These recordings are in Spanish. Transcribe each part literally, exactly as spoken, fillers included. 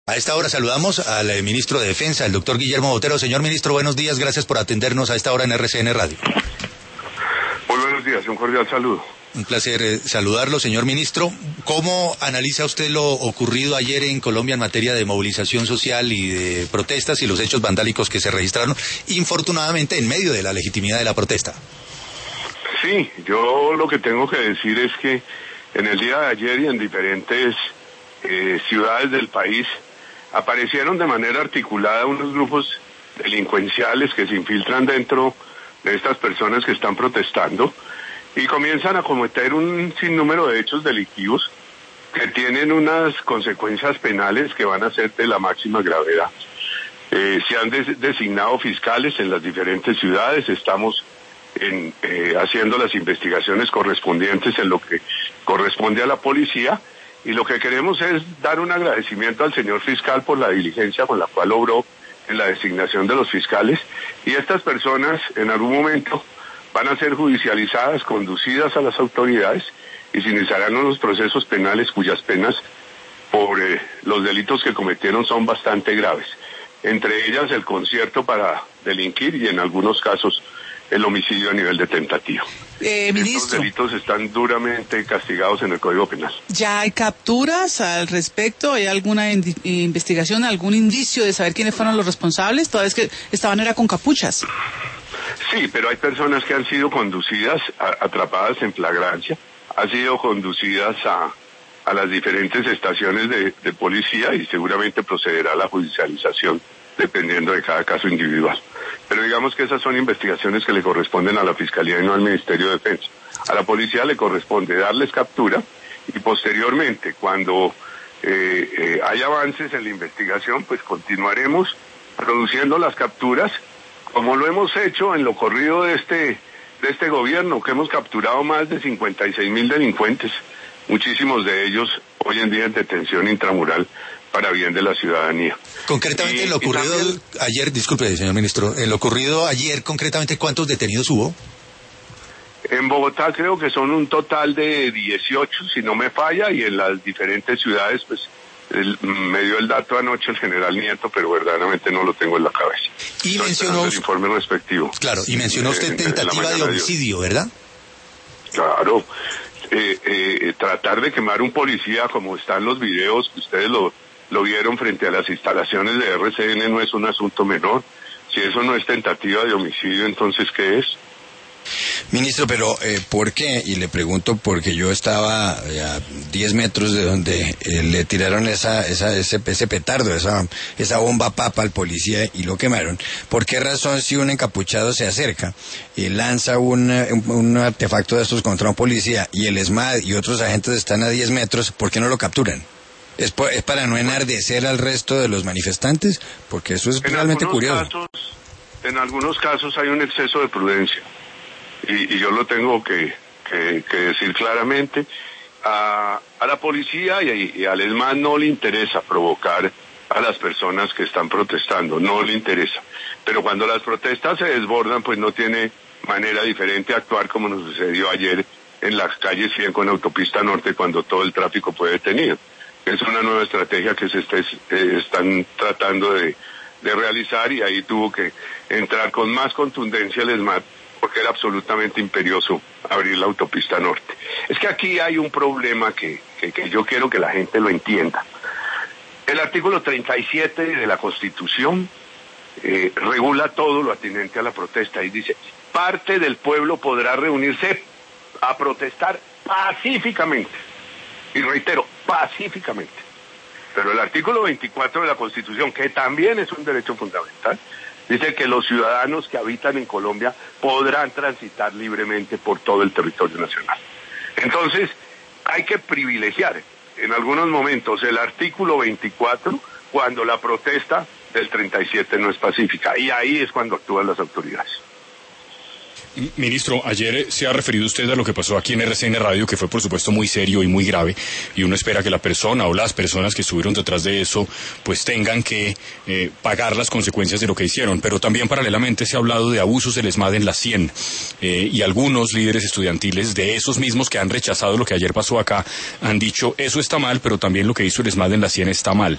A esta hora saludamos al eh, ministro de Defensa, el doctor Guillermo Botero. Señor ministro, buenos días, gracias por atendernos a esta hora en R C N Radio. Muy buenos días, un cordial saludo. Un placer eh, saludarlo, señor ministro. ¿Cómo analiza usted lo ocurrido ayer en Colombia en materia de movilización social y de protestas y los hechos vandálicos que se registraron, infortunadamente, en medio de la legitimidad de la protesta? Sí, yo lo que tengo que decir es que en el día de ayer y en diferentes eh, ciudades del país aparecieron de manera articulada unos grupos delincuenciales que se infiltran dentro de estas personas que están protestando y comienzan a cometer un sinnúmero de hechos delictivos que tienen unas consecuencias penales que van a ser de la máxima gravedad. Eh, se han des- designado fiscales en las diferentes ciudades, estamos en, eh, haciendo las investigaciones correspondientes en lo que corresponde a la policía, y lo que queremos es dar un agradecimiento al señor fiscal por la diligencia con la cual obró en la designación de los fiscales, y estas personas en algún momento van a ser judicializadas, conducidas a las autoridades y se iniciarán unos procesos penales cuyas penas por eh, los delitos que cometieron son bastante graves, entre ellas el concierto para delinquir y en algunos casos el homicidio a nivel de tentativa. Eh, ministro, estos delitos están duramente castigados en el Código Penal. ¿Ya hay capturas al respecto? ¿Hay alguna indi- investigación, algún indicio de saber quiénes fueron los responsables? Toda vez que estaban era con capuchas. Sí, pero hay personas que han sido conducidas, a, atrapadas en flagrancia, han sido conducidas a, a las diferentes estaciones de, de policía y seguramente procederá a la judicialización dependiendo de cada caso individual. Pero digamos que esas son investigaciones que le corresponden a la Fiscalía y no al Ministerio de Defensa. A la policía le corresponde darles captura y posteriormente, cuando eh, eh, hay avances en la investigación, pues continuaremos produciendo las capturas, como lo hemos hecho en lo corrido de este, de este gobierno, que hemos capturado más de cincuenta y seis mil delincuentes, muchísimos de ellos hoy en día en detención intramural para bien de la ciudadanía. Concretamente, Y- en lo ocurrido también, ayer, disculpe, señor ministro, en lo ocurrido ayer, concretamente, ¿cuántos detenidos hubo? en Bogotá creo que son un total de dieciocho, si no me falla, y en las diferentes ciudades, pues, el, me dio el dato anoche el general Nieto, pero verdaderamente no lo tengo en la cabeza. Y Estoy mencionó esperando el usted- informe respectivo. Claro, y mencionó usted En- en la tentativa de mañana hoy. homicidio, ¿verdad? Claro, eh, eh, tratar de quemar un policía como están los videos que ustedes lo, lo vieron frente a las instalaciones de R C N no es un asunto menor. Si eso no es tentativa de homicidio, entonces ¿qué es? Ministro, pero eh, ¿por qué? Y le pregunto porque yo estaba eh, a diez metros de donde eh, le tiraron esa, esa, ese, ese petardo, esa, esa bomba papa al policía y lo quemaron. ¿Por qué razón si un encapuchado se acerca y lanza un, un, un artefacto de estos contra un policía y el ESMAD y otros agentes están a diez metros, ¿por qué no lo capturan? ¿Es, por, ¿Es para no enardecer al resto de los manifestantes? Porque eso es En realmente algunos curioso. casos, en algunos casos hay un exceso de prudencia. Y, y yo lo tengo que, que, que decir claramente. A, a la policía y, y al ESMAD no le interesa provocar a las personas que están protestando, no le interesa. Pero cuando las protestas se desbordan, pues no tiene manera diferente de actuar, como nos sucedió ayer en la calle cien con Autopista Norte, cuando todo el tráfico fue detenido. Es una nueva estrategia que se esté, eh, están tratando de, de realizar, y ahí tuvo que entrar con más contundencia el ESMAD, porque era absolutamente imperioso abrir la Autopista Norte. Es que aquí hay un problema que, que, que yo quiero que la gente lo entienda. El artículo treinta y siete de la Constitución eh, regula todo lo atinente a la protesta y dice: parte del pueblo podrá reunirse a protestar pacíficamente. Y reitero, pacíficamente. Pero el artículo veinticuatro de la Constitución, que también es un derecho fundamental, dice que los ciudadanos que habitan en Colombia podrán transitar libremente por todo el territorio nacional. Entonces, hay que privilegiar en algunos momentos el artículo veinticuatro cuando la protesta del treinta y siete no es pacífica, y ahí es cuando actúan las autoridades. Ministro, ayer se ha referido usted a lo que pasó aquí en R C N Radio, que fue por supuesto muy serio y muy grave, y uno espera que la persona o las personas que estuvieron detrás de eso pues tengan que eh, pagar las consecuencias de lo que hicieron, pero también paralelamente se ha hablado de abusos del ESMAD en la cien, eh, y algunos líderes estudiantiles de esos mismos que han rechazado lo que ayer pasó acá han dicho eso está mal, pero también lo que hizo el ESMAD en la cien está mal.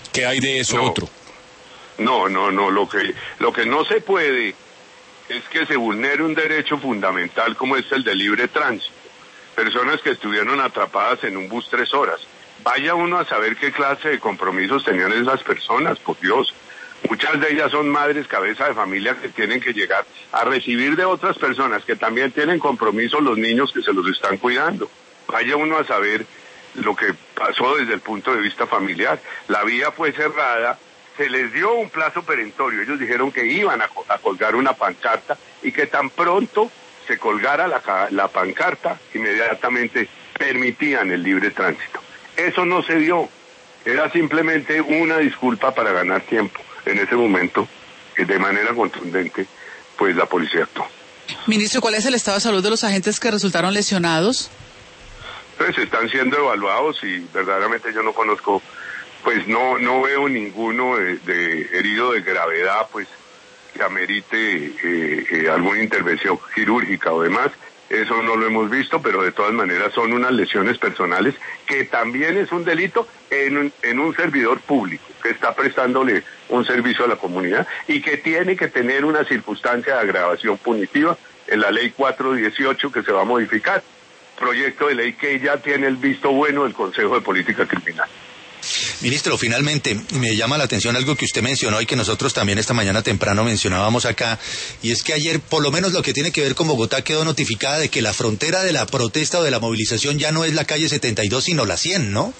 ¿Qué hay de eso no, otro? No, no, no, lo que, lo que no se puede es que se vulnere un derecho fundamental como es el de libre tránsito. Personas que estuvieron atrapadas en un bus tres horas. Vaya uno a saber qué clase de compromisos tenían esas personas, por Dios. Muchas de ellas son madres, cabeza de familia que tienen que llegar a recibir de otras personas que también tienen compromisos los niños que se los están cuidando. Vaya uno a saber lo que pasó desde el punto de vista familiar. La vía fue cerrada, se les dio un plazo perentorio. Ellos dijeron que iban a, a colgar una pancarta y que tan pronto se colgara la, la pancarta, inmediatamente permitían el libre tránsito. Eso no se dio. Era simplemente una disculpa para ganar tiempo. En ese momento, de manera contundente, pues la policía actuó. Ministro, ¿cuál es el estado de salud de los agentes que resultaron lesionados? Pues están siendo evaluados y verdaderamente yo no conozco, pues no no veo ninguno de, de herido de gravedad, pues que amerite eh, eh, alguna intervención quirúrgica o demás. Eso no lo hemos visto, pero de todas maneras son unas lesiones personales que también es un delito en un, en un servidor público que está prestándole un servicio a la comunidad y que tiene que tener una circunstancia de agravación punitiva en la ley cuatro dieciocho que se va a modificar, proyecto de ley que ya tiene el visto bueno del Consejo de Política Criminal. Ministro, finalmente, me llama la atención algo que usted mencionó y que nosotros también esta mañana temprano mencionábamos acá, y es que ayer, por lo menos lo que tiene que ver con Bogotá, quedó notificada de que la frontera de la protesta o de la movilización ya no es la calle setenta y dos, sino la cien, ¿no?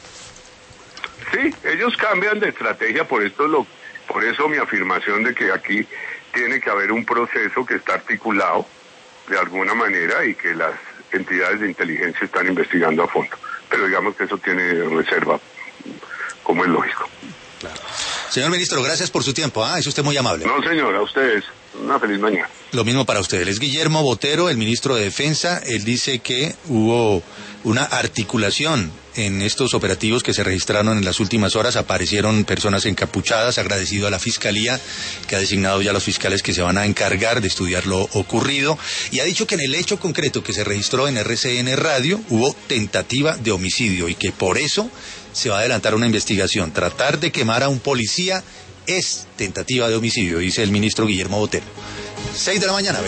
Sí, ellos cambian de estrategia, por esto lo, por eso mi afirmación de que aquí tiene que haber un proceso que está articulado de alguna manera y que las entidades de inteligencia están investigando a fondo. Pero digamos que eso tiene reserva, como es lógico. Claro. Señor ministro, gracias por su tiempo. Ah, es usted muy amable. No, señor, a ustedes. Una feliz mañana. Lo mismo para usted. Él es Guillermo Botero, el ministro de Defensa. Él dice que hubo una articulación en estos operativos que se registraron en las últimas horas. Aparecieron personas encapuchadas, agradecido a la Fiscalía, que ha designado ya a los fiscales que se van a encargar de estudiar lo ocurrido. Y ha dicho que en el hecho concreto que se registró en R C N Radio hubo tentativa de homicidio y que por eso se va a adelantar una investigación. Tratar de quemar a un policía es tentativa de homicidio, dice el ministro Guillermo Botero. Seis de la mañana.